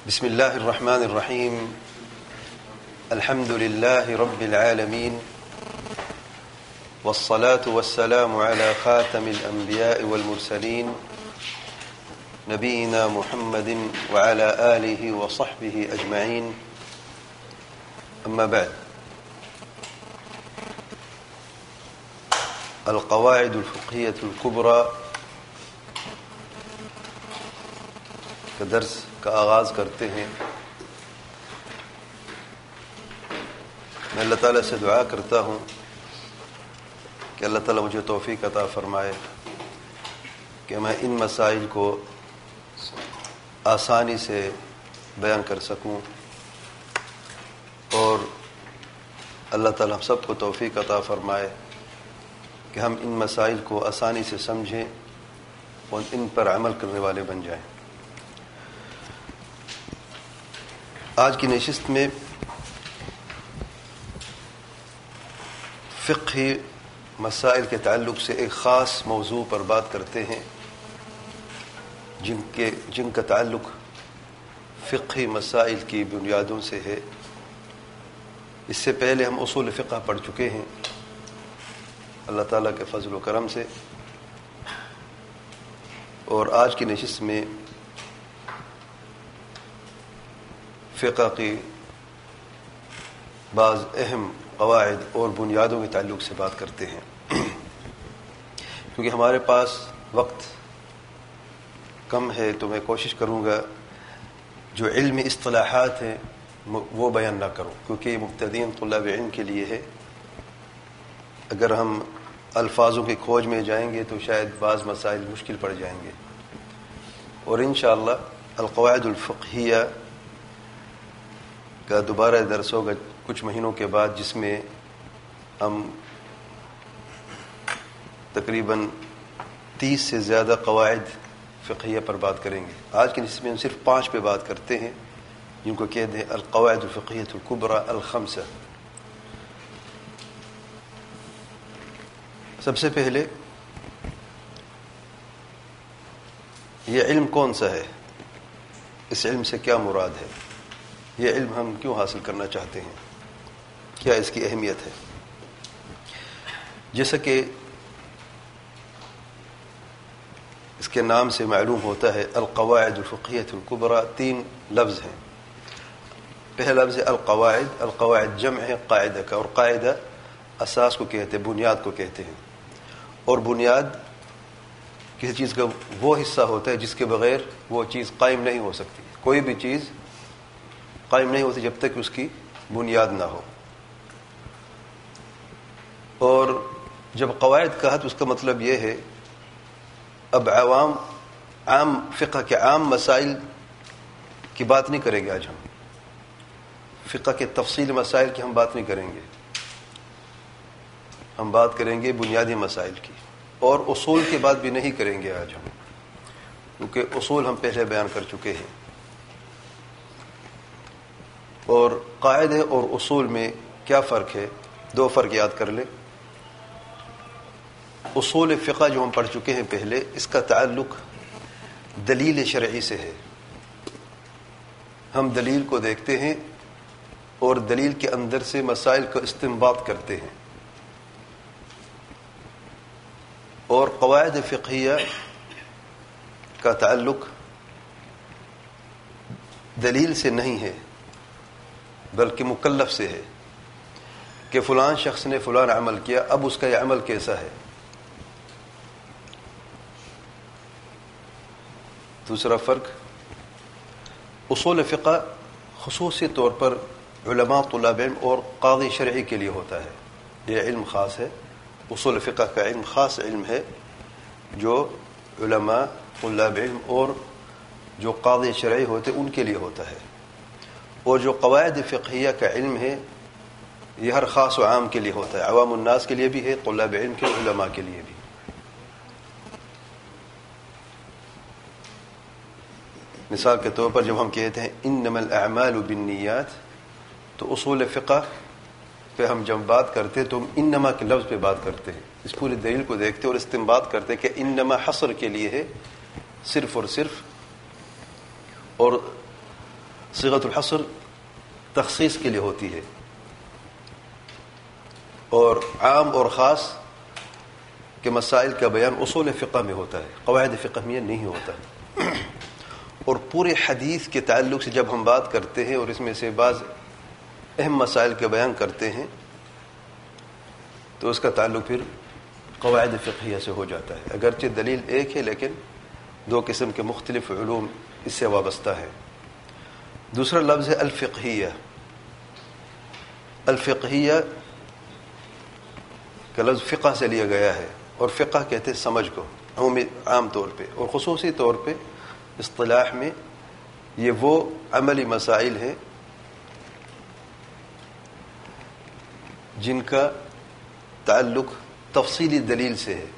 بسم الله الرحمن الرحيم. الحمد لله رب العالمين، والصلاة والسلام على خاتم الأنبياء والمرسلين نبينا محمد وعلى آله وصحبه أجمعين. أما بعد، القواعد الفقهية الكبرى کا درس کا آغاز کرتے ہیں. میں اللہ تعالیٰ سے دعا کرتا ہوں کہ اللہ تعالیٰ مجھے توفیق عطا فرمائے کہ میں ان مسائل کو آسانی سے بیان کر سکوں، اور اللہ تعالیٰ ہم سب کو توفیق عطا فرمائے کہ ہم ان مسائل کو آسانی سے سمجھیں اور ان پر عمل کرنے والے بن جائیں. آج کی نشست میں فقہی مسائل کے تعلق سے ایک خاص موضوع پر بات کرتے ہیں جن کا تعلق فقہی مسائل کی بنیادوں سے ہے. اس سے پہلے ہم اصول فقہ پڑھ چکے ہیں اللہ تعالیٰ کے فضل و کرم سے، اور آج کی نشست میں فقہ کی بعض اہم قواعد اور بنیادوں کے تعلق سے بات کرتے ہیں. کیونکہ ہمارے پاس وقت کم ہے تو میں کوشش کروں گا جو علمی اصطلاحات ہیں وہ بیان نہ کروں، کیونکہ یہ مبتدئین طلاب علم کے لیے ہے. اگر ہم الفاظوں کی کھوج میں جائیں گے تو شاید بعض مسائل مشکل پڑ جائیں گے. اور انشاءاللہ القواعد الفقہیہ کا دوبارہ درس ہوگا کچھ مہینوں کے بعد، جس میں ہم تقریباً 30 سے زیادہ قواعد فقہیہ پر بات کریں گے. آج کی نشست میں ہم صرف 5 پہ بات کرتے ہیں، جن کو کہتے ہیں القواعد الفقہیۃ الکبریٰ الخمسہ. سب سے پہلے یہ علم کون سا ہے، اس علم سے کیا مراد ہے، یہ علم ہم کیوں حاصل کرنا چاہتے ہیں، کیا اس کی اہمیت ہے. جیسا کہ اس کے نام سے معلوم ہوتا ہے القواعد الفقہیۃ الکبریٰ 3 لفظ ہیں. پہلا لفظ ہے القواعد. القواعد جمع ہے قاعدہ کا، اور قاعدہ اساس کو کہتے ہیں، بنیاد کو کہتے ہیں. اور بنیاد کسی چیز کا وہ حصہ ہوتا ہے جس کے بغیر وہ چیز قائم نہیں ہو سکتی. کوئی بھی چیز قائم نہیں ہوتی جب تک اس کی بنیاد نہ ہو. اور جب قواعد کہا تو اس کا مطلب یہ ہے، اب عام فقہ کے عام مسائل کی بات نہیں کریں گے. آج ہم فقہ کے تفصیل مسائل کی ہم بات نہیں کریں گے، ہم بات کریں گے بنیادی مسائل کی. اور اصول کی بات بھی نہیں کریں گے آج ہم، کیونکہ اصول ہم پہلے بیان کر چکے ہیں. اور قاعدے اور اصول میں کیا فرق ہے، 2 فرق یاد کر لیں. اصول فقہ جو ہم پڑھ چکے ہیں پہلے، اس کا تعلق دلیل شرعی سے ہے. ہم دلیل کو دیکھتے ہیں اور دلیل کے اندر سے مسائل کا استنباط کرتے ہیں. اور قواعد فقہیہ کا تعلق دلیل سے نہیں ہے بلکہ مکلف سے ہے کہ فلان شخص نے فلان عمل کیا، اب اس کا یہ عمل کیسا ہے. دوسرا فرق، اصول فقہ خصوصی طور پر علماء طلاب علم اور قاضی شرعی کے لیے ہوتا ہے. یہ علم خاص ہے، اصول فقہ کا علم خاص علم ہے جو علماء طلاب علم اور جو قاضی شرعی ہوتے ان کے لیے ہوتا ہے. اور جو قواعد فقہیہ کا علم ہے یہ ہر خاص و عام کے لیے ہوتا ہے، عوام الناس کے لیے بھی ہے، طلاب علم کے علماء کے لیے بھی. مثال کے طور پر جب ہم کہتے ہیں انما الاعمال بالنیات، تو اصول فقہ پہ ہم جب بات کرتے تو ہم انما کے لفظ پہ بات کرتے ہیں. اس پوری دلیل کو دیکھتے اور استنباط کرتے کہ انما حصر کے لیے ہے، صرف اور صرف. اور صيغۃ الحصر تخصیص کے لیے ہوتی ہے، اور عام اور خاص کے مسائل کا بیان اصول فقہ میں ہوتا ہے، قواعد فقہ میں نہیں ہوتا ہے۔ اور پورے حدیث کے تعلق سے جب ہم بات کرتے ہیں اور اس میں سے بعض اہم مسائل کا بیان کرتے ہیں تو اس کا تعلق پھر قواعد فقہیہ سے ہو جاتا ہے، اگرچہ دلیل ایک ہے لیکن دو قسم کے مختلف علوم اس سے وابستہ ہے۔ دوسرا لفظ ہے الفقہیہ۔ الفقہیہ کا لفظ فقہ سے لیا گیا ہے، اور فقہ کہتے ہیں سمجھ کو عام طور پہ، اور خصوصی طور پہ اصطلاح میں یہ وہ عملی مسائل ہیں جن کا تعلق تفصیلی دلیل سے ہے۔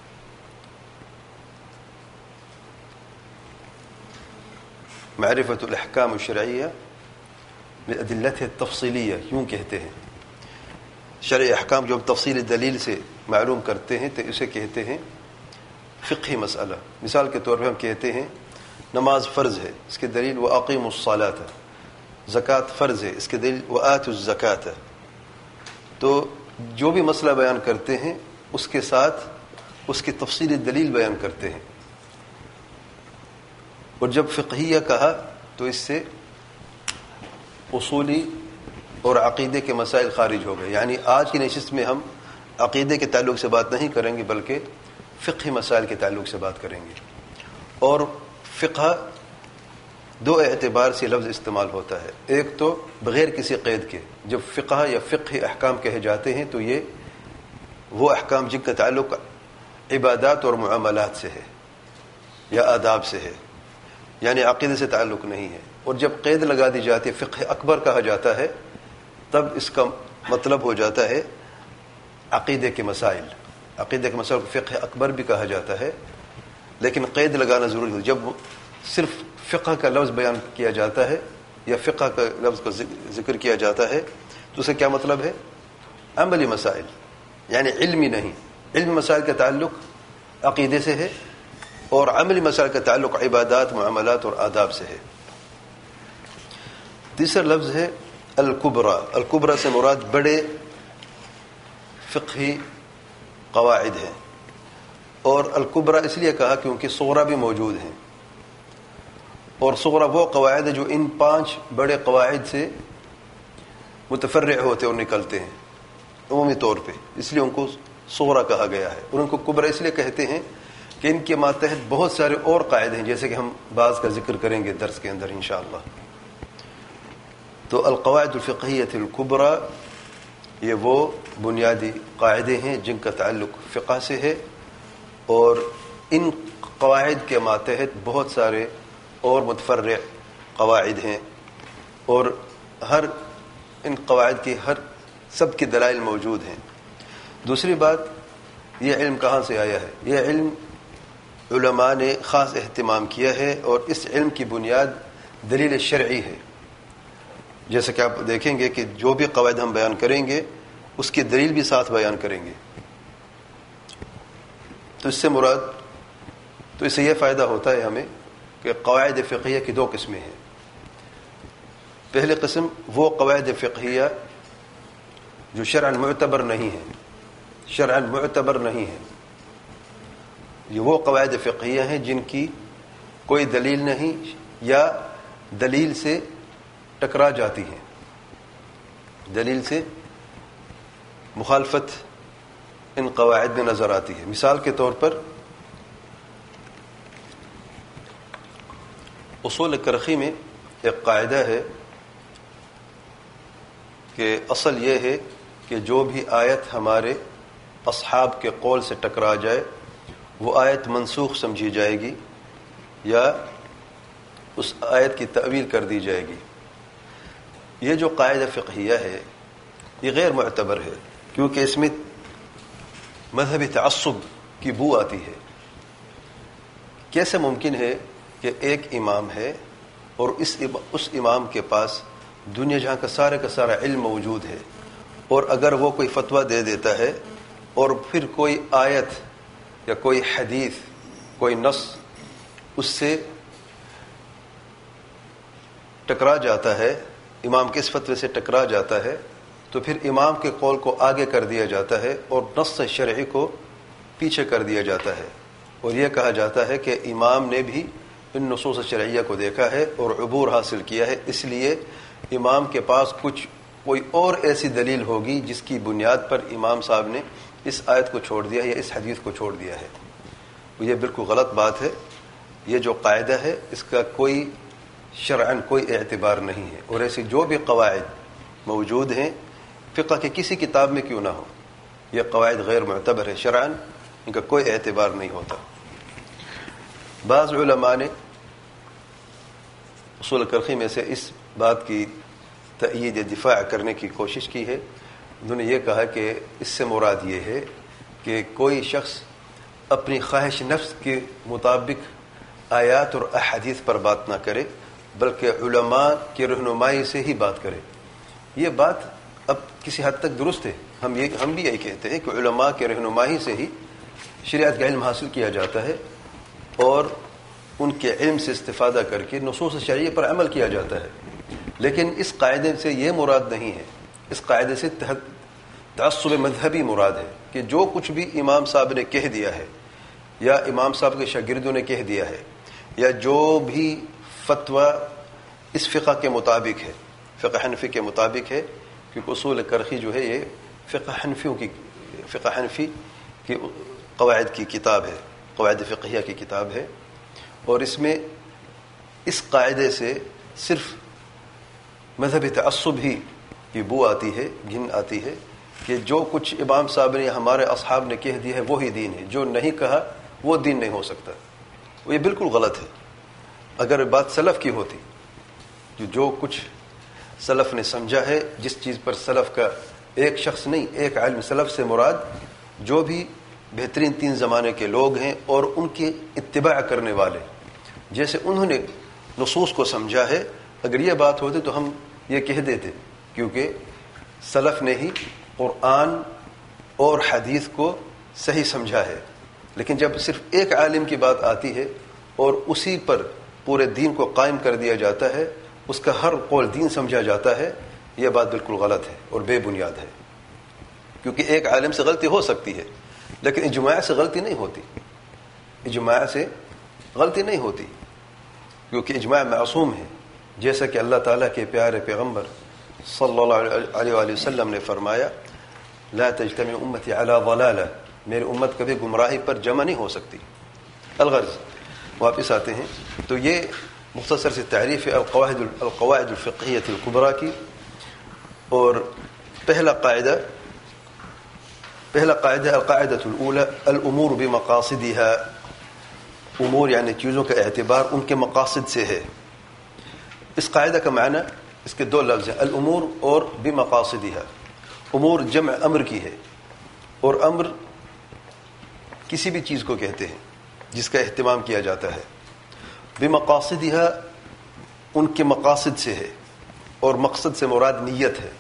معرفت الاحکام الشرعیہ بادلتها التفصیلیہ یوں کہتے ہیں، شرعی احکام جو ہم تفصیلی دلیل سے معلوم کرتے ہیں تو اسے کہتے ہیں فقہی مسئلہ۔ مثال کے طور پہ ہم کہتے ہیں نماز فرض ہے، اس کی دلیل وَأَقِيمُوا الصَّلَاةَ، زکوٰۃ فرض ہے، اس کی دلیل وَآتُوا الزَّكَاةَ۔ تو جو بھی مسئلہ بیان کرتے ہیں اس کے ساتھ اس کی تفصیلی دلیل بیان کرتے ہیں، اور جب فقہیہ کہا تو اس سے اصولی اور عقیدے کے مسائل خارج ہو گئے، یعنی آج کی نشست میں ہم عقیدے کے تعلق سے بات نہیں کریں گے بلکہ فقہی مسائل کے تعلق سے بات کریں گے۔ اور فقہ دو اعتبار سے لفظ استعمال ہوتا ہے، ایک تو بغیر کسی قید کے، جب فقہ یا فقہی احکام کہے جاتے ہیں تو یہ وہ احکام جن کا تعلق عبادات اور معاملات سے ہے یا آداب سے ہے، یعنی عقیدے سے تعلق نہیں ہے۔ اور جب قید لگا دی جاتی ہے فقہ اکبر کہا جاتا ہے تب اس کا مطلب ہو جاتا ہے عقیدے کے مسائل۔ عقیدے کے مسائل کو فقہ اکبر بھی کہا جاتا ہے، لیکن قید لگانا ضروری ہے۔ جب صرف فقہ کا لفظ بیان کیا جاتا ہے یا فقہ کا لفظ کا ذکر کیا جاتا ہے تو اسے کیا مطلب ہے؟ عملی مسائل، یعنی علمی نہیں۔ علمی مسائل کا تعلق عقیدے سے ہے اور عملی مسائل کا تعلق عبادات، معاملات اور آداب سے ہے۔ تیسرا لفظ ہے الکبریٰ۔ الکبریٰ سے مراد بڑے فقہی قواعد ہیں، اور الکبریٰ اس لیے کہا کیونکہ صغریٰ بھی موجود ہیں، اور صغریٰ وہ قواعد جو ان 5 بڑے قواعد سے متفرع ہوتے اور نکلتے ہیں عمومی طور پہ، اس لیے ان کو صغریٰ کہا گیا ہے، اور ان کو کبریٰ اس لیے کہتے ہیں کہ ان کے ماتحت بہت سارے اور قاعدے ہیں، جیسے کہ ہم بعض کا ذکر کریں گے درس کے اندر انشاءاللہ۔ تو القواعد الفقہیۃ الکبریٰ یہ وہ بنیادی قاعدے ہیں جن کا تعلق فقہ سے ہے، اور ان قواعد کے ماتحت بہت سارے اور متفرع قواعد ہیں، اور ہر ان قواعد کی سب کی دلائل موجود ہیں۔ دوسری بات، یہ علم کہاں سے آیا ہے؟ یہ علم علماء نے خاص اہتمام کیا ہے، اور اس علم کی بنیاد دلیل شرعی ہے۔ جیسا کہ آپ دیکھیں گے کہ جو بھی قواعد ہم بیان کریں گے اس کی دلیل بھی ساتھ بیان کریں گے۔ تو اس سے مراد، تو اس سے یہ فائدہ ہوتا ہے ہمیں کہ قواعد فقہیہ کی 2 قسمیں ہیں۔ پہلی قسم وہ قواعد فقہیہ جو شرعاً معتبر نہیں ہیں، شرعاً معتبر نہیں ہیں، یہ وہ قواعد فقہیہ ہیں جن کی کوئی دلیل نہیں یا دلیل سے ٹکرا جاتی ہیں، دلیل سے مخالفت ان قواعد میں نظر آتی ہے۔ مثال کے طور پر اصول کرخی میں ایک قاعدہ ہے کہ اصل یہ ہے کہ جو بھی آیت ہمارے اصحاب کے قول سے ٹکرا جائے وہ آیت منسوخ سمجھی جائے گی یا اس آیت کی تأویل کر دی جائے گی۔ یہ جو قاعدہ فقہیہ ہے یہ غیر معتبر ہے، کیونکہ اس میں مذہبی تعصب کی بو آتی ہے۔ کیسے ممکن ہے کہ ایک امام ہے اور اس امام کے پاس دنیا جہاں کا سارا علم موجود ہے، اور اگر وہ کوئی فتویٰ دے دیتا ہے اور پھر کوئی آیت یا کوئی حدیث، کوئی نص اس سے ٹکرا جاتا ہے، امام کے اس فتوے سے ٹکرا جاتا ہے، تو پھر امام کے قول کو آگے کر دیا جاتا ہے اور نص شرعی کو پیچھے کر دیا جاتا ہے، اور یہ کہا جاتا ہے کہ امام نے بھی ان نصوص شرعیہ کو دیکھا ہے اور عبور حاصل کیا ہے، اس لیے امام کے پاس کوئی اور ایسی دلیل ہوگی جس کی بنیاد پر امام صاحب نے اس آیت کو چھوڑ دیا یا اس حدیث کو چھوڑ دیا ہے۔ یہ بالکل غلط بات ہے۔ یہ جو قاعدہ ہے اس کا کوئی شرعاً کوئی اعتبار نہیں ہے، اور ایسی جو بھی قواعد موجود ہیں فقہ کے کسی کتاب میں کیوں نہ ہو، یہ قواعد غیر معتبر ہے شرعاً، ان کا کوئی اعتبار نہیں ہوتا۔ بعض علماء نے اصول کرخی میں سے اس بات کی تأیید دفاع کرنے کی کوشش کی ہے، انہوں نے یہ کہا کہ اس سے مراد یہ ہے کہ کوئی شخص اپنی خواہش نفس کے مطابق آیات اور احادیث پر بات نہ کرے، بلکہ علماء کی رہنمائی سے ہی بات کرے۔ یہ بات اب کسی حد تک درست ہے، ہم بھی یہی کہتے ہیں کہ علماء کے رہنمائی سے ہی شریعت کا علم حاصل کیا جاتا ہے اور ان کے علم سے استفادہ کر کے نصوص شرعیہ پر عمل کیا جاتا ہے، لیکن اس قاعدے سے یہ مراد نہیں ہے، اس قاعدے سے تعصب مذہبی مراد ہے کہ جو کچھ بھی امام صاحب نے کہہ دیا ہے یا امام صاحب کے شاگردوں نے کہہ دیا ہے یا جو بھی فتویٰ اس فقہ کے مطابق ہے، فقہ حنفی کے مطابق ہے، کیونکہ اصول کرخی جو ہے یہ فقہ حنفی کی قواعد کی کتاب ہے، قواعد فقہیہ کی کتاب ہے، اور اس میں اس قاعدے سے صرف مذہبی تعصب ہی کی بو آتی ہے، گھن آتی ہے کہ جو کچھ امام صاحب نے ہمارے اصحاب نے کہہ دیا ہے وہی دین ہے، جو نہیں کہا وہ دین نہیں ہو سکتا۔ یہ بالکل غلط ہے۔ اگر بات سلف کی ہوتی، جو کچھ سلف نے سمجھا ہے، جس چیز پر سلف کا ایک شخص نہیں ایک عالم، سلف سے مراد جو بھی بہترین 3 زمانے کے لوگ ہیں اور ان کی اتباع کرنے والے، جیسے انہوں نے نصوص کو سمجھا ہے، اگر یہ بات ہوتی تو ہم یہ کہہ دیتے، کیونکہ سلف نے ہی قرآن اور حدیث کو صحیح سمجھا ہے۔ لیکن جب صرف ایک عالم کی بات آتی ہے اور اسی پر پورے دین کو قائم کر دیا جاتا ہے، اس کا ہر قول دین سمجھا جاتا ہے، یہ بات بالکل غلط ہے اور بے بنیاد ہے، کیونکہ ایک عالم سے غلطی ہو سکتی ہے لیکن اجماع سے غلطی نہیں ہوتی، اجماع سے غلطی نہیں ہوتی، کیونکہ اجماع معصوم ہے، جیسا کہ اللہ تعالیٰ کے پیارے پیغمبر صلی اللہ علیہ وآلہ وسلم نے فرمایا، لا تجتمع امتی علی ضلالہ، میری امت کبھی گمراہی پر جمع نہیں ہو سکتی۔ الغرض واپس آتے ہیں، تو یہ مختصر سی تعریف ہے القواعد الفقہیۃ الکبریٰ کی، اور پہلا قاعدہ القاعدۃ الاولی الامور بمقاصدها، امور یعنی چیزوں کا اعتبار ان کے مقاصد سے ہے۔ اس قاعدہ کا معنی، اس کے 2 لفظ ہیں، الامور اور بمقاصدها۔ امور جمع امر کی ہے، اور امر کسی بھی چیز کو کہتے ہیں جس کا اہتمام کیا جاتا ہے۔ بمقاصدها ان کے مقاصد سے ہے، اور مقصد سے مراد نیت ہے،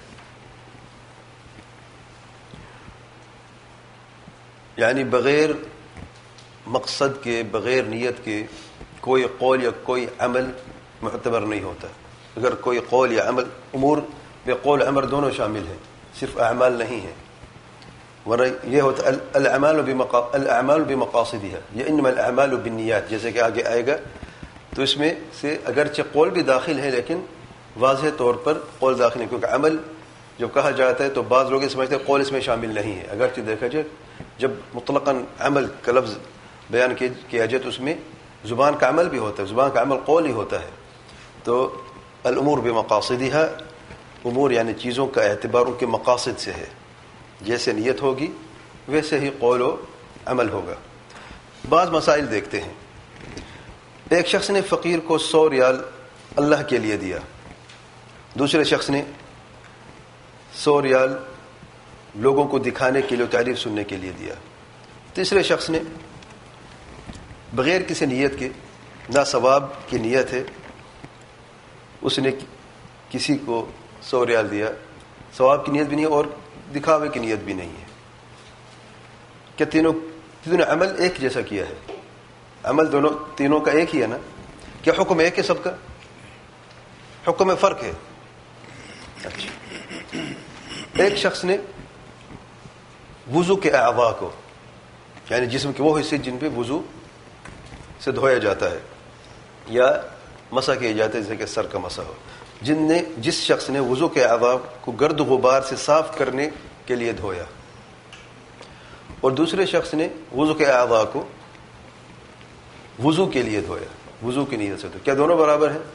یعنی بغیر مقصد کے، بغیر نیت کے کوئی قول یا کوئی عمل معتبر نہیں ہوتا۔ اگر کوئی قول یا عمل، امور بے قول عمل دونوں شامل ہیں، صرف اعمال نہیں ہیں، ورنہ یہ ہوتا الاعمال بمقاصدها، یہ انما الاعمال بالنیات، جیسے کہ آگے آئے گا، تو اس میں سے اگرچہ قول بھی داخل ہے لیکن واضح طور پر قول داخل ہے، کیونکہ عمل جب کہا جاتا ہے تو بعض لوگ یہ سمجھتے ہیں قول اس میں شامل نہیں ہے، اگرچہ دیکھا جائے جب مطلقاً عمل کا لفظ بیان کیا جائے تو اس میں زبان کا عمل بھی ہوتا ہے، زبان کا عمل قول ہی ہوتا ہے۔ تو الامور بمقاصدها، امور یعنی چیزوں کا اعتبار ان کے مقاصد سے ہے، جیسے نیت ہوگی ویسے ہی قول و عمل ہوگا۔ بعض مسائل دیکھتے ہیں، ایک شخص نے فقیر کو 100 ریال اللہ کے لیے دیا، دوسرے شخص نے 100 ریال لوگوں کو دکھانے کے لیے، تعریف سننے کے لیے دیا، تیسرے شخص نے بغیر کسی نیت کے، نہ ثواب کی نیت ہے، اس نے کسی کو 100 ریال دیا، ثواب کی نیت بھی نہیں اور دکھاوے کی نیت بھی نہیں ہے، کیا تینوں نے عمل ایک جیسا کیا ہے؟ عمل تینوں کا ایک ہی ہے نا؟ کیا حکم ایک ہے سب کا؟ حکم میں فرق ہے. اچھا، ایک شخص نے وضو کے اعضاء کو، یعنی جسم کے وہ حصے جن پہ وضو سے دھویا جاتا ہے یا مسح کیے جاتے ہیں، جیسے کہ سر کا مسح ہو، جس شخص نے وضو کے اعضاء کو گرد غبار سے صاف کرنے کے لیے دھویا، اور دوسرے شخص نے وضو کے اعضاء کو وضو کے لیے دھویا، وضو کی نیت سے دھویا، کیا دونوں برابر ہیں؟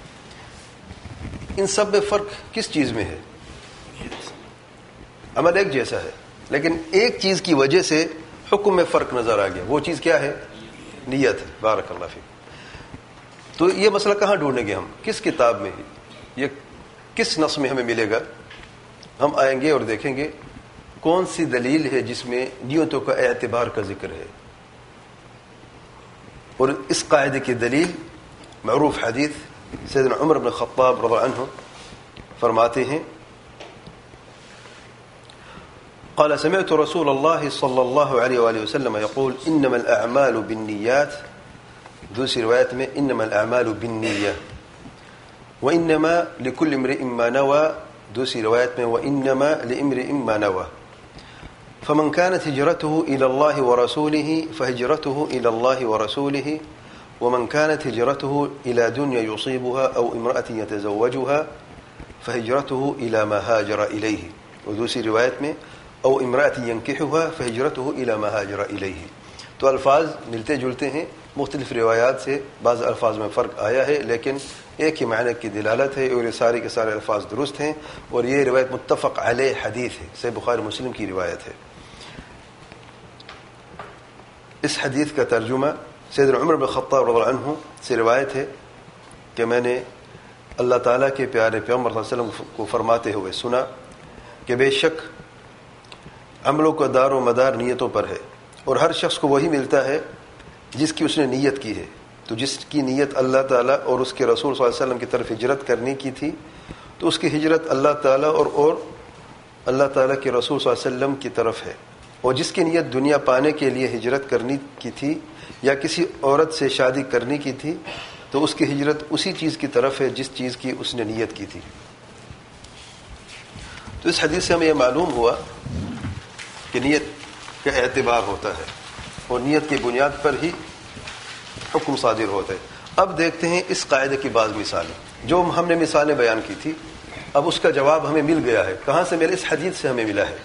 ان سب میں فرق کس چیز میں ہے؟ عمل ایک جیسا ہے، لیکن ایک چیز کی وجہ سے حکم میں فرق نظر آ گیا. وہ چیز کیا ہے؟ نیت ہے. بارک اللہ فیک. تو یہ مسئلہ کہاں ڈھونڈیں گے ہم؟ کس کتاب میں؟ یہ کس نص میں ہمیں ملے گا؟ ہم آئیں گے اور دیکھیں گے کون سی دلیل ہے جس میں نیتوں کا اعتبار کا ذکر ہے. اور اس قاعدے کی دلیل معروف حدیث سیدنا عمر بن خطاب رضی اللہ عنہ فرماتے ہیں، قال سمعت رسول الله صلى الله عليه وآله وسلم يقول انما الاعمال بالنيات. دوسری روایت میں انما الاعمال بالنیہ وانما لكل امرئ ما نوى. دوسری روایت میں وانما لامرئ ما نوى. فمن كانت هجرته الى الله ورسوله فهجرته الى الله ورسوله ومن كانت هجرته الى دنيا يصيبها او امرأة يتزوجها فهجرته الى ما هاجر اليه. ودوسری روایت میں او امرأة ينكحها فهجرته الى ما هاجر اليه. تو الفاظ ملتے جلتے ہیں، مختلف روایات سے بعض الفاظ میں فرق آیا ہے، لیکن ایک ہی معنی کی دلالت ہے، اور یہ سارے کے سارے الفاظ درست ہیں، اور یہ روایت متفق علیہ حدیث ہے، صحیح بخاری مسلم کی روایت ہے. اس حدیث کا ترجمہ سیدنا عمر بن خطاب رضی اللہ عنہ سے روایت ہے کہ میں نے اللہ تعالیٰ کے پیارے پیغمبر صلی اللہ علیہ وسلم کو فرماتے ہوئے سنا کہ بے شک عملوں کا دار و مدار نیتوں پر ہے، اور ہر شخص کو وہی ملتا ہے جس کی اس نے نیت کی ہے. تو جس کی نیت اللہ تعالیٰ اور اس کے رسول صلی اللہ علیہ وسلم کی طرف ہجرت کرنے کی تھی تو اس کی ہجرت اللہ تعالیٰ اور اللہ تعالیٰ کے رسول صلی اللہ علیہ وسلم کی طرف ہے. اور جس کی نیت دنیا پانے کے لیے ہجرت کرنے کی تھی یا کسی عورت سے شادی کرنے کی تھی تو اس کی ہجرت اسی چیز کی طرف ہے جس چیز کی اس نے نیت کی تھی. تو اس حدیث سے ہمیں یہ معلوم ہوا کہ نیت کا اعتبار ہوتا ہے اور نیت کی بنیاد پر ہی حکم صادر ہوتا ہے. اب دیکھتے ہیں اس قاعدے کی بعض مثالیں جو ہم نے مثالیں بیان کی تھی. اب اس کا جواب ہمیں مل گیا ہے. کہاں سے ملا؟ اس حدیث سے ہمیں ملا ہے.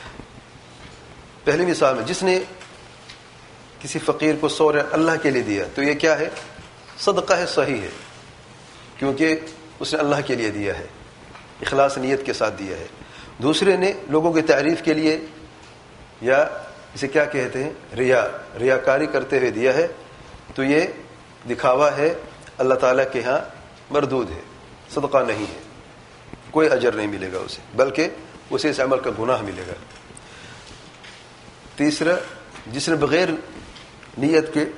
پہلی مثال میں جس نے کسی فقیر کو 100 ریال اللہ کے لیے دیا تو یہ کیا ہے؟ صدقہ ہے، صحیح ہے، کیونکہ اس نے اللہ کے لیے دیا ہے، اخلاص نیت کے ساتھ دیا ہے. دوسرے نے لوگوں کی تعریف کے لیے یا اسے کیا کہتے ہیں، ریاکاری کرتے ہوئے دیا ہے، تو یہ دکھاوا ہے، اللہ تعالیٰ کے ہاں مردود ہے، صدقہ نہیں ہے، کوئی اجر نہیں ملے گا اسے، بلکہ اسے اس عمل کا گناہ ملے گا. تیسرا، جس نے بغیر نیت کے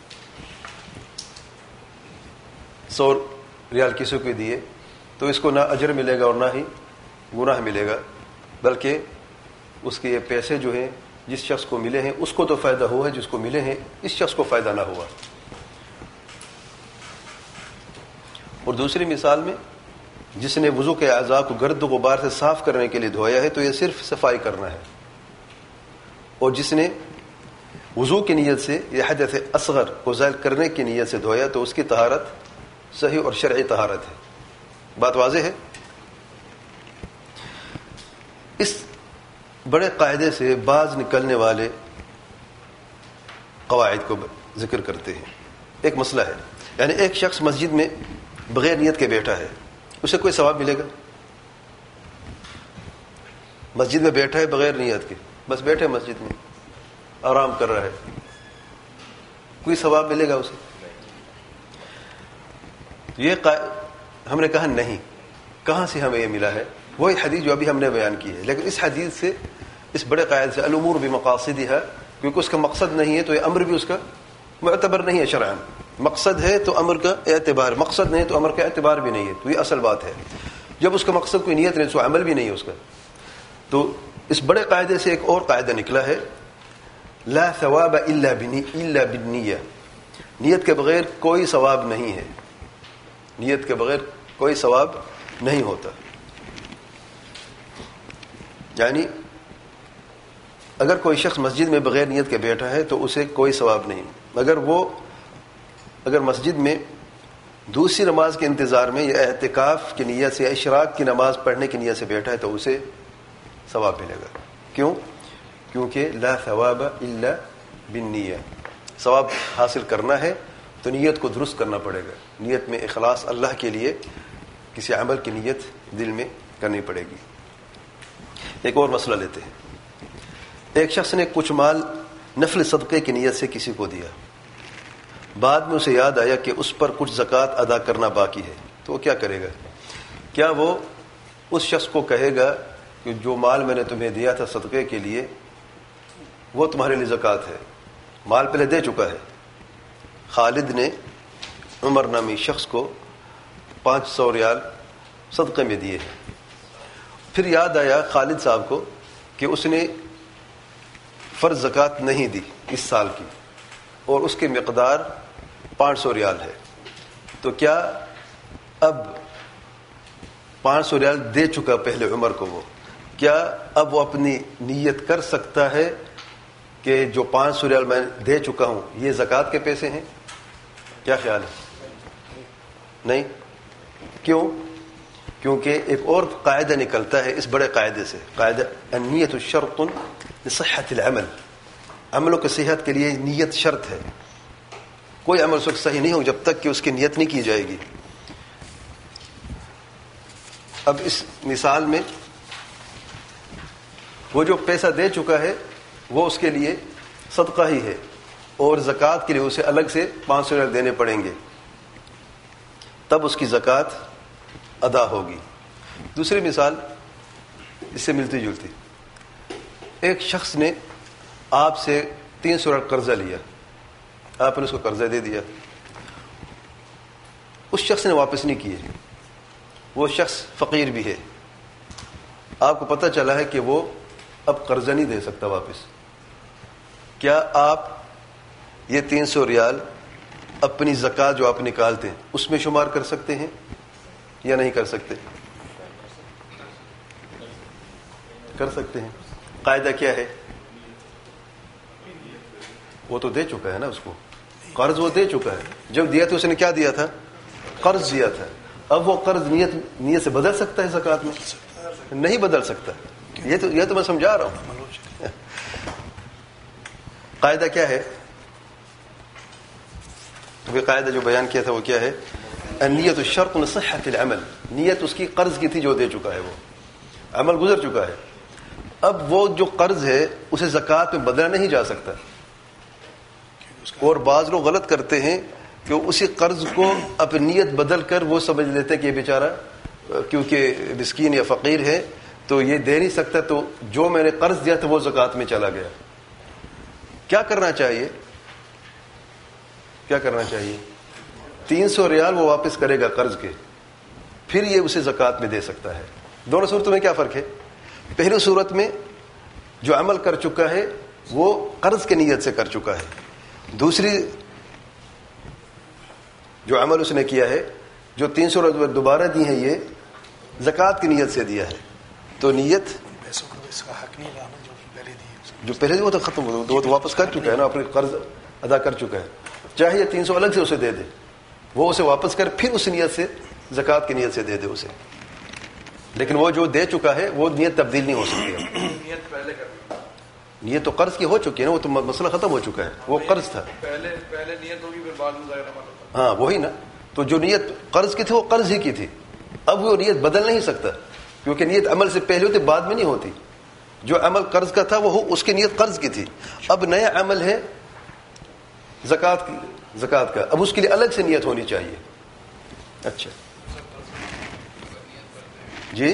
100 ریال کسی کو دیے تو اس کو نہ اجر ملے گا اور نہ ہی گناہ ملے گا، بلکہ اس کے یہ پیسے جو ہیں جس شخص کو ملے ہیں اس کو تو فائدہ ہوا ہے، جس کو ملے ہیں اس شخص کو فائدہ نہ ہوا. اور دوسری مثال میں جس نے وضو کے اعضاء کو گرد و غبار سے صاف کرنے کے لیے دھویا ہے تو یہ صرف صفائی کرنا ہے. اور جس نے وضو کی نیت سے یہ حدث اصغر کو زائل کرنے کی نیت سے دھویا تو اس کی طہارت صحیح اور شرعی طہارت ہے. بات واضح ہے؟ اس بڑے قاعدے سے بعض نکلنے والے قواعد کو ذکر کرتے ہیں. ایک مسئلہ ہے، یعنی ایک شخص مسجد میں بغیر نیت کے بیٹھا ہے، اسے کوئی ثواب ملے گا؟ مسجد میں بیٹھا ہے بغیر نیت کے، بس بیٹھے مسجد میں آرام کر رہا ہے، کوئی ثواب ملے گا اسے؟ یہ ہم نے کہا نہیں. کہاں سے ہمیں یہ ملا ہے؟ وہی حدیث جو ابھی ہم نے بیان کی ہے، لیکن اس حدیث سے، اس بڑے قاعدے سے الامور بمقاصدها، کیونکہ اس کا مقصد نہیں ہے تو یہ امر بھی اس کا معتبر نہیں ہے شرعاً. مقصد ہے تو امر کا اعتبار، مقصد نہیں تو امر کا اعتبار بھی نہیں ہے. تو یہ اصل بات ہے. جب اس کا مقصد کوئی نیت نہیں تو عمل بھی نہیں ہے اس کا. تو اس بڑے قاعدے سے ایک اور قاعدہ نکلا ہے، لا ثواب الا بالنیہ. نیت کے بغیر کوئی ثواب نہیں ہے، نیت کے بغیر کوئی ثواب نہیں ہوتا. یعنی اگر کوئی شخص مسجد میں بغیر نیت کے بیٹھا ہے تو اسے کوئی ثواب نہیں، اگر مسجد میں دوسری نماز کے انتظار میں یا اعتکاف کی نیت سے یا اشراق کی نماز پڑھنے کی نیت سے بیٹھا ہے تو اسے ثواب ملے گا. کیوں؟ کیونکہ لا ثواب الا بالنیہ. ثواب حاصل کرنا ہے تو نیت کو درست کرنا پڑے گا. نیت میں اخلاص، اللہ کے لیے کسی عمل کی نیت دل میں کرنی پڑے گی. ایک اور مسئلہ لیتے ہیں. ایک شخص نے کچھ مال نفل صدقے کی نیت سے کسی کو دیا، بعد میں اسے یاد آیا کہ اس پر کچھ زکوٰۃ ادا کرنا باقی ہے، تو وہ کیا کرے گا؟ کیا وہ اس شخص کو کہے گا کہ جو مال میں نے تمہیں دیا تھا صدقے کے لیے وہ تمہارے لیے زکوٰۃ ہے، مال پہلے دے چکا ہے؟ خالد نے عمر نامی شخص کو 500 ریال صدقے میں دیے ہیں. پھر یاد آیا خالد صاحب کو کہ اس نے فرض زکوٰۃ نہیں دی اس سال کی اور اس کی مقدار 500 ریال ہے. تو کیا اب 500 ریال دے چکا پہلے عمر کو، وہ کیا اب وہ اپنی نیت کر سکتا ہے کہ جو 500 ریال میں دے چکا ہوں یہ زکوٰۃ کے پیسے ہیں؟ کیا خیال ہے؟ نہیں. کیوں؟ کیونکہ ایک اور قاعدہ نکلتا ہے اس بڑے قاعدے سے، قاعدہ النیت شرط لصحت العمل. عملوں کی صحت کے لیے نیت شرط ہے. کوئی عمل اس وقت صحیح نہیں ہو جب تک کہ اس کی نیت نہیں کی جائے گی. اب اس مثال میں وہ جو پیسہ دے چکا ہے وہ اس کے لیے صدقہ ہی ہے اور زکوٰۃ کے لیے اسے الگ سے 500 ریال دینے پڑیں گے، تب اس کی زکوٰۃ ادا ہوگی. دوسری مثال اس سے ملتی جلتی. ایک شخص نے آپ سے 300 ریال قرضہ لیا، آپ نے اس کو قرضہ دے دیا، اس شخص نے واپس نہیں کیے، وہ شخص فقیر بھی ہے، آپ کو پتہ چلا ہے کہ وہ اب قرضہ نہیں دے سکتا واپس. کیا آپ یہ 300 ریال اپنی زکوٰۃ جو آپ نکالتے ہیں اس میں شمار کر سکتے ہیں یا نہیں کر سکتے؟ کر سکتے ہیں. قاعدہ کیا ہے؟ وہ تو دے چکا ہے نا، اس کو قرض وہ دے چکا ہے. جب دیا تو اس نے کیا دیا تھا؟ قرض دیا تھا. اب وہ قرض نیت سے بدل سکتا ہے زکوٰۃ میں؟ نہیں بدل سکتا. یہ تو میں سمجھا رہا ہوں. قاعدہ کیا ہے؟ قاعدہ جو بیان کیا تھا وہ کیا ہے؟ النیت شرط لصحت العمل. نیت اس کی قرض کی تھی جو دے چکا ہے، وہ عمل گزر چکا ہے. اب وہ جو قرض ہے اسے زکوٰۃ میں بدلا نہیں جا سکتا. اور بعض لوگ غلط کرتے ہیں کہ اسی قرض کو اپنی نیت بدل کر وہ سمجھ لیتے ہیں کہ یہ بیچارہ کیونکہ مسکین یا فقیر ہے تو یہ دے نہیں سکتا، تو جو میں نے قرض دیا تھا وہ زکوٰۃ میں چلا گیا. کیا کرنا چاہیے؟ کیا کرنا چاہیے؟ 300 ریال وہ واپس کرے گا قرض کے، پھر یہ اسے زکوٰۃ میں دے سکتا ہے. دونوں صورتوں میں کیا فرق ہے؟ پہلی صورت میں جو عمل کر چکا ہے وہ قرض کی نیت سے کر چکا ہے. دوسری جو عمل اس نے کیا ہے، جو 300 روپے دوبارہ دی ہیں، یہ زکوٰۃ کی نیت سے دیا ہے. تو نیت جو پہلے دی وہ تو ختم ہو، وہ تو واپس کر چکا ہے نا، اپنے قرض ادا کر چکا ہے. چاہے یہ 300 الگ سے اسے دے دے، وہ اسے واپس کر پھر اس نیت سے زکوٰۃ کی نیت سے دے دے اسے. لیکن وہ جو دے چکا ہے وہ نیت تبدیل نہیں ہو سکتی. نیت تو قرض کی ہو چکی ہے نا، وہ تو مسئلہ ختم ہو چکا ہے، وہ قرض تھا. پہلے نیت ہوگی پھر بعد میں ظاہر. ہاں وہی نا. تو جو نیت قرض کی تھی وہ قرض ہی کی تھی. اب وہ نیت بدل نہیں سکتا کیونکہ نیت عمل سے پہلے ہوتی، بعد میں نہیں ہوتی. جو عمل قرض کا تھا وہ اس کی نیت قرض کی تھی. اب نیا عمل ہے زکوٰۃ کا، اب اس کے لیے الگ سے نیت ہونی چاہیے. اچھا جی،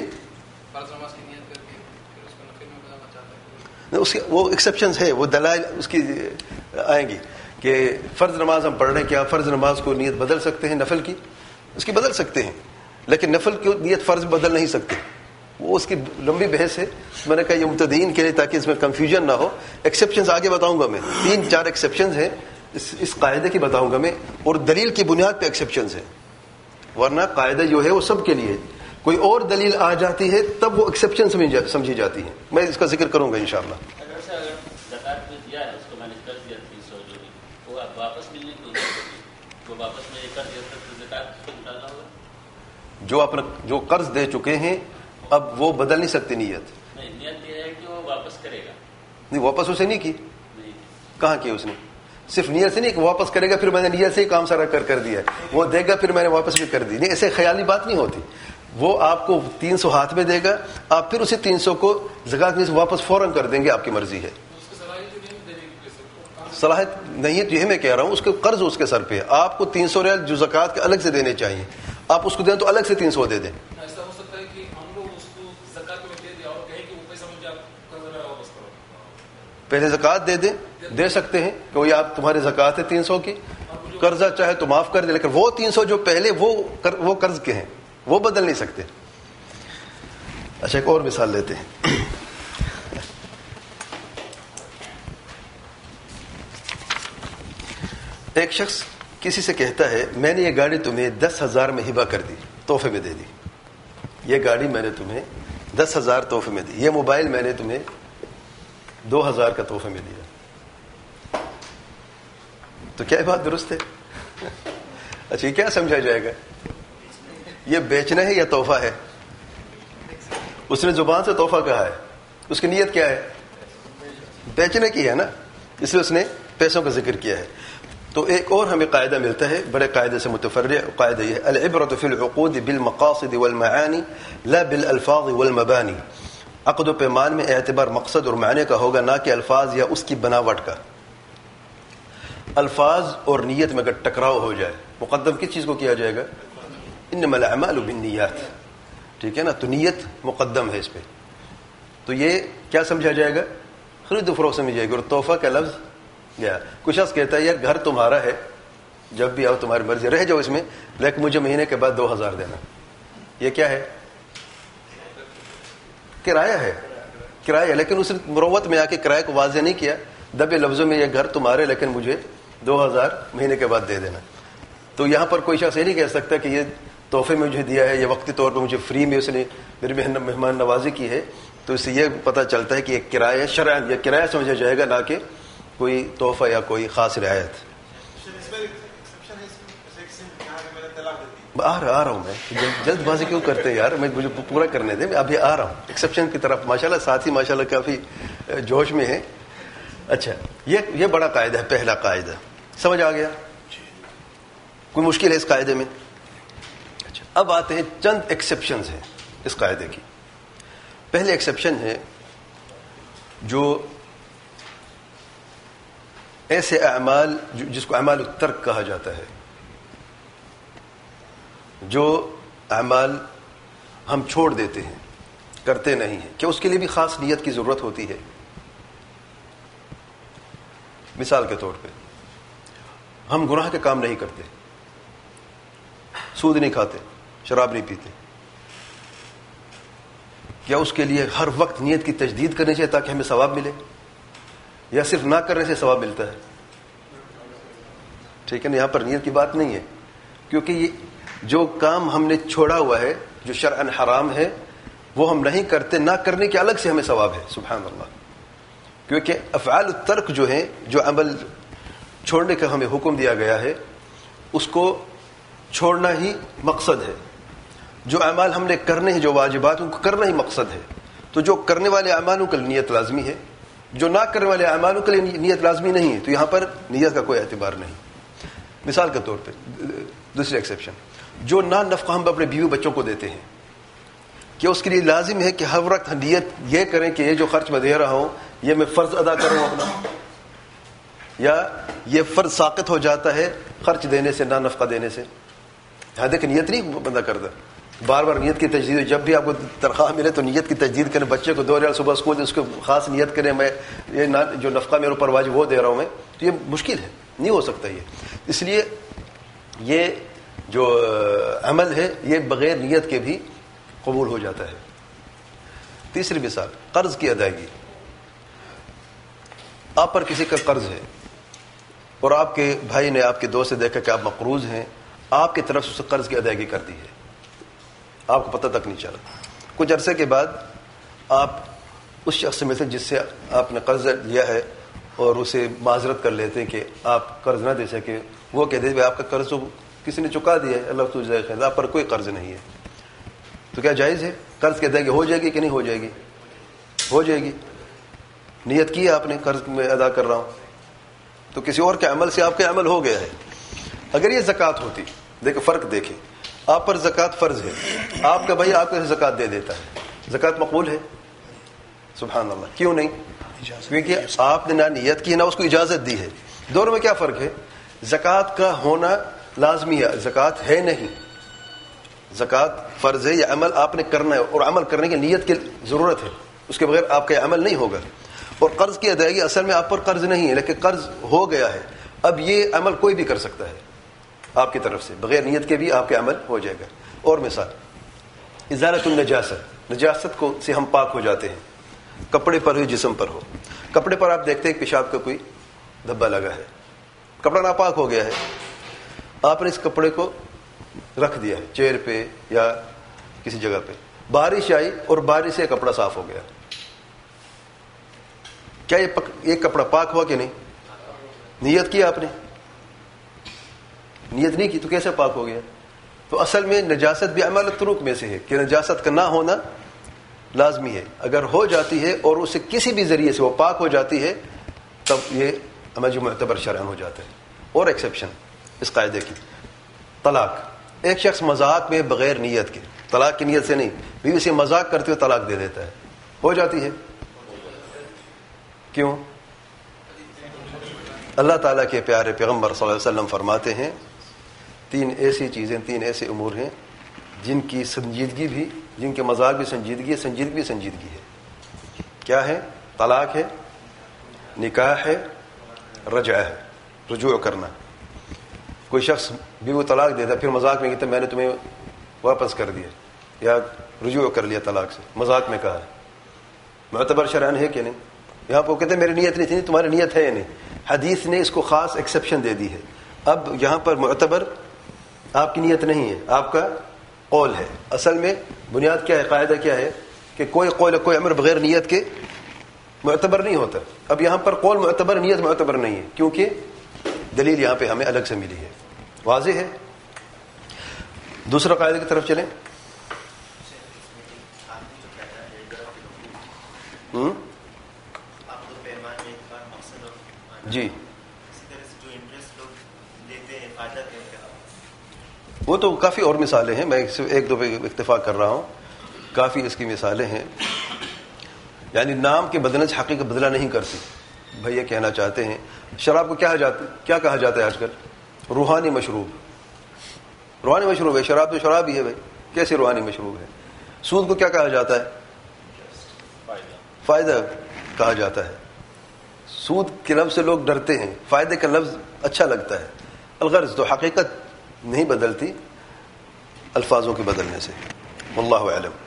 اس کے وہ ایکسیپشنز ہے، وہ دلائل اس کی آئیں گی کہ فرض نماز ہم پڑھ رہے ہیں، کیا فرض نماز کو نیت بدل سکتے ہیں؟ نفل کی اس کی بدل سکتے ہیں، لیکن نفل کی نیت فرض بدل نہیں سکتے. وہ اس کی لمبی بحث ہے. میں نے کہا یہ مبتدئین کے لیے تاکہ اس میں کنفیوژن نہ ہو. ایکسیپشنز آگے بتاؤں گا میں، 3-4 ایکسیپشنز ہیں اس قاعدے کی بتاؤں گا میں، اور دلیل کی بنیاد پہ ایکسیپشنز ہیں. ورنہ قاعدہ جو ہے وہ سب کے لیے. کوئی اور دلیل آ جاتی ہے تب وہ ایکسیپشن سمجھی جاتی ہے. میں اس کا ذکر کروں گا انشاءاللہ. اگر زکات میں دیا ہے اس کو میں نے قرض دیا 300 جو بھی وہ اب واپس ملنے کی وہ واپس میں قرض دیا تو زکات کو نکالنا ہوگا. جو قرض دے چکے ہیں اب وہ بدل نہیں سکتے نیت. نہیں, نیت یہ ہے کہ وہ واپس کرے گا. نہیں, واپس اسے نہیں کی. کہاں کی اس نے؟ صرف نیت سے نہیں کہ واپس کرے گا پھر میں نے نیت سے ہی کام سارا کر دیا ہے, وہ دے گا پھر میں نے واپس بھی کر دی. نہیں, ایسے خیالی بات نہیں ہوتی. وہ آپ کو 300 ہاتھ میں دے گا, آپ پھر اسی 300 کو زکات میں سے واپس فوراً کر دیں گے, آپ کی مرضی ہے. صلاحیت نہیں ہے تو یہ میں کہہ رہا ہوں, اس کے قرض اس کے سر پہ ہے. آپ کو 300 ریال جو زکات کے الگ سے دینے چاہیے, آپ اس کو دیں تو الگ سے 300 دے دیں. ایسا ہو سکتا ہے کہ ہم لوگ اس کو زکات میں دے دیا اور کہیں کہ وہ پیسہ مجھے آپ قرض واپس کرو. پہلے زکات دے سکتے ہیں کہ وہ آپ تمہاری زکات ہے 300 کی, قرضہ چاہے تو معاف کر دے, لیکن وہ 300 جو پہلے وہ قرض کے ہیں وہ بدل نہیں سکتے. اچھا, ایک اور مثال لیتے ہیں. ایک شخص کسی سے کہتا ہے میں نے یہ گاڑی تمہیں 10,000 میں ہبہ کر دی, تحفے میں دے دی. یہ گاڑی میں نے تمہیں 10,000 تحفے میں دی, یہ موبائل میں نے تمہیں 2,000 کا تحفے میں دیا. تو کیا بات درست ہے؟ اچھا, یہ کیا سمجھا جائے گا؟ یہ بیچنا ہے یا تحفہ ہے؟ اس نے زبان سے تحفہ کہا ہے, اس کی نیت کیا ہے؟ بیچنے کی ہے نا, اس لیے اس نے پیسوں کا ذکر کیا ہے. تو ایک اور ہمیں قاعدہ ملتا ہے, بڑے قاعدے سے متفرع قاعدہ یہ ہے, العبرۃ فی العقود بالمقاصد والمعانی لا بالالفاظ والمبانی. عقد و پیمان میں اعتبار مقصد اور معنی کا ہوگا, نہ کہ الفاظ یا اس کی بناوٹ کا. الفاظ اور نیت میں اگر ٹکراؤ ہو جائے, مقدم کس چیز کو کیا جائے گا؟ انما الاعمال بالنیات. ٹھیک ہے نا, تو نیت مقدم ہے اس پہ. تو یہ کیا سمجھا جائے گا؟ خرید و فروخت سمجھ جائے گا. اور تحفہ کا لفظ گیا. کچھ شخص کہتا ہے یار گھر تمہارا ہے, جب بھی آؤ تمہاری مرضی, رہ جاؤ اس میں, لیکن مجھے مہینے کے بعد 2,000 دینا. یہ کیا ہے؟ کرایہ ہے. کرایہ, لیکن اس نے مروت میں آ کے کرایہ کو واضح نہیں کیا, دبے لفظوں میں یہ گھر تمہارے لیکن مجھے 2,000 مہینے کے بعد دے دینا. تو یہاں پر کوئی شخص یہ نہیں کہہ سکتا کہ یہ تحفے میں مجھے دیا ہے, یہ وقتی طور پر مجھے فری میں اس نے میری مہمان نوازی کی ہے. تو اس سے یہ پتہ چلتا ہے کہ یہ کرایہ شرعاً یہ کرایہ سمجھا جائے گا, نہ کہ کوئی تحفہ یا کوئی خاص رعایت. آ رہا ہوں میں, جلد بازی کیوں کرتے یار, مجھے پورا کرنے دیں, میں ابھی آ رہا ہوں ایکسیپشن کی طرف. ماشاءاللہ ساتھی ماشاءاللہ کافی جوش میں ہیں. اچھا, یہ بڑا قاعدہ ہے, پہلا قاعدہ سمجھ آ گیا؟ کوئی مشکل ہے اس قاعدے میں؟ اچھا, اب آتے ہیں چند ایکسیپشنز ہیں اس قاعدے کی. پہلے ایکسیپشن ہے جو ایسے اعمال جس کو اعمال الترک کہا جاتا ہے, جو اعمال ہم چھوڑ دیتے ہیں, کرتے نہیں ہیں, کیا اس کے لیے بھی خاص نیت کی ضرورت ہوتی ہے؟ مثال کے طور پہ ہم گناہ کے کام نہیں کرتے, سود نہیں کھاتے, شراب نہیں پیتے, کیا اس کے لیے ہر وقت نیت کی تجدید کرنی چاہیے تاکہ ہمیں ثواب ملے, یا صرف نہ کرنے سے ثواب ملتا ہے؟ ٹھیک ہے نا, یہاں پر نیت کی بات نہیں ہے, کیونکہ یہ جو کام ہم نے چھوڑا ہوا ہے جو شرعاً حرام ہے وہ ہم نہیں کرتے, نہ کرنے کے الگ سے ہمیں ثواب ہے. سبحان اللہ. کیونکہ افعال الترک جو ہیں, جو عمل چھوڑنے کا ہمیں حکم دیا گیا ہے, اس کو چھوڑنا ہی مقصد ہے. جو اعمال ہم نے کرنے ہیں, جو واجبات, ان کو کرنا ہی مقصد ہے. تو جو کرنے والے اعمالوں کے لیے نیت لازمی ہے, جو نہ کرنے والے اعمالوں کے لیے نیت لازمی نہیں ہے. تو یہاں پر نیت کا کوئی اعتبار نہیں. مثال کے طور پہ دوسری ایکسیپشن, جو نفقہ ہم اپنے بیوی بچوں کو دیتے ہیں, کیا اس کے لیے لازم ہے کہ ہر وقت نیت یہ کریں کہ یہ جو خرچ میں دے رہا ہوں یہ میں فرض ادا کروں اپنا, یا یہ فرض ساقط ہو جاتا ہے خرچ دینے سے, نہ نفقہ دینے سے؟ یہاں دیکھ نیت نہیں بندہ کرتا, بار بار نیت کی تجدید. جب بھی آپ کو تنخواہ ملے تو نیت کی تجدید کریں, بچے کو 2 ریال صبح اسکول اس کو خاص نیت کریں میں یہ جو نفقہ میرے اوپر واجب وہ دے رہا ہوں میں, تو یہ مشکل ہے, نہیں ہو سکتا یہ. اس لیے یہ جو عمل ہے یہ بغیر نیت کے بھی قبول ہو جاتا ہے. تیسری مثال, قرض کی ادائیگی. آپ پر کسی کا قرض ہے اور آپ کے بھائی نے, آپ کے دوست نے دیکھا کہ آپ مقروض ہیں, آپ کی طرف سے اس قرض کی ادائیگی کر دی ہے، آپ کو پتہ تک نہیں چلا. کچھ عرصے کے بعد آپ اس شخص میں سے جس سے آپ نے قرض لیا ہے اور اسے معذرت کر لیتے ہیں کہ آپ قرض نہ دے سکے، وہ کہتے ہیں آپ کا قرض تو کسی نے چکا دیا ہے، اللہ تجھے خیر، آپ پر کوئی قرض نہیں ہے. تو کیا جائز ہے؟ قرض کی ادائیگی ہو جائے گی کہ نہیں ہو جائے گی؟ ہو جائے گی. نیت کی آپ نے قرض میں ادا کر رہا ہوں، تو کسی اور کے عمل سے آپ کا عمل ہو گیا ہے. اگر یہ زکوٰۃ ہوتی، دیکھیں فرق دیکھیں، آپ پر زکوٰۃ فرض ہے، آپ کا بھائی آپ کو زکوٰۃ دے دیتا ہے، زکوٰۃ مقبول ہے؟ سبحان اللہ. کیوں نہیں؟ کیونکہ آپ نے نہ نیت کی نہ اس کو اجازت دی ہے. دونوں میں کیا فرق ہے؟ زکوٰۃ کا ہونا لازمی ہے، زکوٰۃ ہے نہیں. زکوٰۃ فرض ہے، یہ عمل آپ نے کرنا ہے اور عمل کرنے کی نیت کی ضرورت ہے، اس کے بغیر آپ کا عمل نہیں ہوگا. اور قرض کی ادائیگی اصل میں آپ پر قرض نہیں ہے لیکن قرض ہو گیا ہے. اب یہ عمل کوئی بھی کر سکتا ہے آپ کی طرف سے، بغیر نیت کے بھی آپ کا عمل ہو جائے گا. اور مثال ازالۃ النجاست، نجاست کو سے ہم پاک ہو جاتے ہیں، کپڑے پر ہو جسم پر ہو. کپڑے پر آپ دیکھتے ہیں پیشاب کا کوئی دھبا لگا ہے، کپڑا ناپاک ہو گیا ہے، آپ نے اس کپڑے کو رکھ دیا ہے چیئر پہ یا کسی جگہ پہ، بارش آئی اور بارش سے کپڑا صاف ہو گیا، کیا یہ کپڑا پاک ہوا کہ نہیں؟ نیت کی آپ نے؟ نیت نہیں کی تو کیسے پاک ہو گیا؟ تو اصل میں نجاست بھی عمل طرق میں سے ہے کہ نجاست کا نہ ہونا لازمی ہے. اگر ہو جاتی ہے اور اسے کسی بھی ذریعے سے وہ پاک ہو جاتی ہے تب یہ عمل جو معتبر شرعاً ہو جاتا ہے. اور ایکسیپشن اس قاعدے کی، طلاق. ایک شخص مذاق میں بغیر نیت کے، طلاق کی نیت سے نہیں، بیوی سے مذاق کرتے ہوئے طلاق دے دیتا ہے، ہو جاتی ہے؟ کیوں؟ اللہ تعالیٰ کے پیارے پیغمبر صلی اللہ علیہ وسلم فرماتے ہیں 3 ایسی چیزیں، 3 ایسے امور ہیں جن کی سنجیدگی بھی، جن کے مذاق بھی سنجیدگی ہے، سنجیدگی بھی سنجیدگی ہے. کیا ہے؟ طلاق ہے، نکاح ہے، رجعہ ہے، رجوع کرنا. کوئی شخص بھی وہ طلاق دیتا پھر مذاق میں کہتا میں نے تمہیں واپس کر دیا یا رجوع کر لیا طلاق سے، مذاق میں کہا ہے، معتبر شرعاً ہے کہ نہیں؟ یہاں پہ وہ کہتے ہیں میری نیت نہیں تھی، تمہاری نیت ہے یا نہیں. حدیث نے اس کو خاص ایکسیپشن دے دی ہے. اب یہاں پر معتبر آپ کی نیت نہیں ہے، آپ کا قول ہے. اصل میں بنیاد کیا ہے، قاعدہ کیا ہے کہ کوئی قول کوئی امر بغیر نیت کے معتبر نہیں ہوتا. اب یہاں پر قول معتبر، نیت معتبر نہیں ہے، کیونکہ دلیل یہاں پہ ہمیں الگ سے ملی ہے. واضح ہے؟ دوسرا قاعدے کی طرف چلیں. جی وہ تو کافی اور مثالیں ہیں، میں صرف 1-2 پہ اکتفا کر رہا ہوں. کافی اس کی مثالیں ہیں. یعنی نام کے بدلنے سے حقیقت بدلا نہیں کرتی. بھائی یہ کہنا چاہتے ہیں شراب کو کیا کہا جاتا ہے آج کل؟ روحانی مشروب. روحانی مشروب ہے شراب، تو شراب ہی ہے بھائی، کیسے روحانی مشروب ہے؟ سود کو کیا کہا جاتا ہے؟ فائدہ کہا جاتا ہے. سود کے لفظ سے لوگ ڈرتے ہیں، فائدے کا لفظ اچھا لگتا ہے. الغرض تو حقیقت نہیں بدلتی الفاظوں کے بدلنے سے. واللہ اعلم.